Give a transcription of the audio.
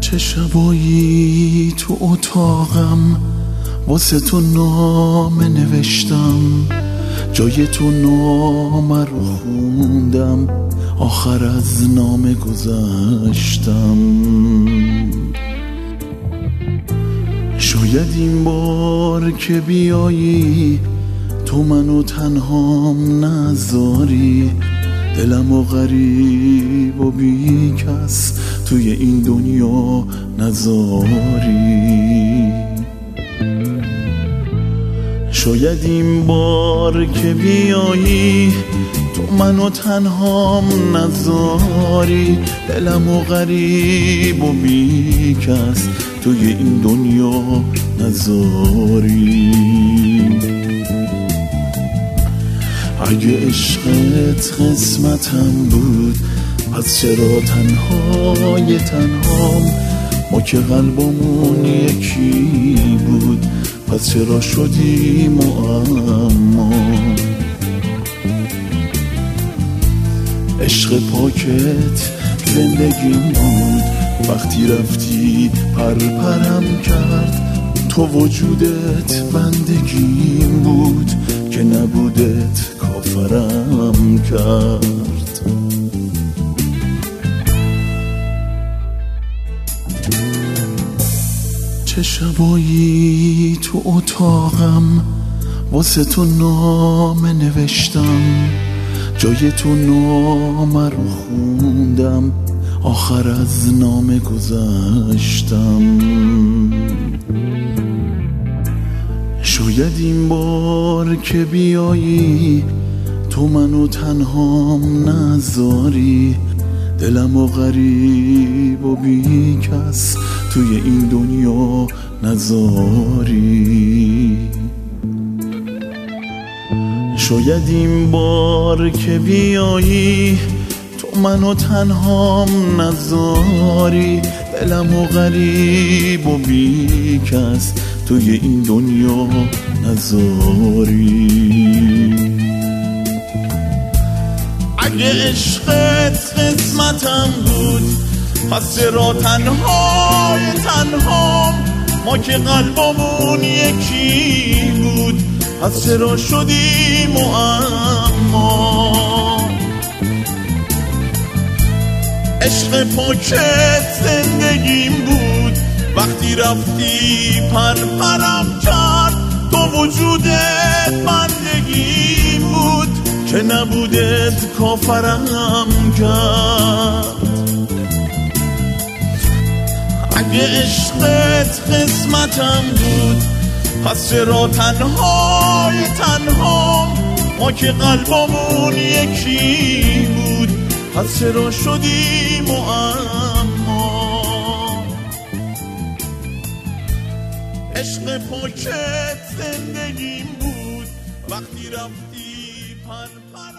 چه شبایی تو اتاقم واسه تو نامه نوشتم، جای تو نامه رو خوندم، آخر از نامه گذشتم. شاید این بار که بیایی تو منو تنهام نذاری، دلم و غریب و بی کس توی این دنیا نذاری. شاید این بار که بیایی تو منو تنهام نذاری، دلم و غریب و بی کس توی این دنیا نذاری. اگه عشقت قسمتم بود پس چرا تنهای تنهام؟ ما که قلبمون یکی بود پس چرا شدیم معما؟ عشق پاکت زندگیم بود، وقتی رفتی پرپرم کرد. تو وجودت بندگیم بود که نبودت کافرم کرد. چه شبایی تو اتاقم واسه تو نامه نوشتم، جای تو نامه رو خوندم، آخر از نامه گذشتم. شاید این بار که بیایی تو منو تنهام نذاری، دلم و غریب و بی کس توی این دنیا نذاری. شاید این بار که بیایی تو منو تنهام نذاری، دلم و غریب و بی کس توی این دنیا نذاری. اگه عشقت قسمتم بود پس چرا تنهای تنهام؟ ما که قلبمون یکی بود پس چرا شدیم معما؟ عشق پاکت زندگیم بود، وقتی رفتی پرپرم کرد. تو وجودت بندگیم بود که نبودت کافرم کرد. اگه عشقت قسمتم بود پس چرا تنهای تنهام؟ ما که قلبمون یکی بود پس چرا شدیم معما؟ عشق پاکت زندگیم بود، وقتی رفتی پرپرم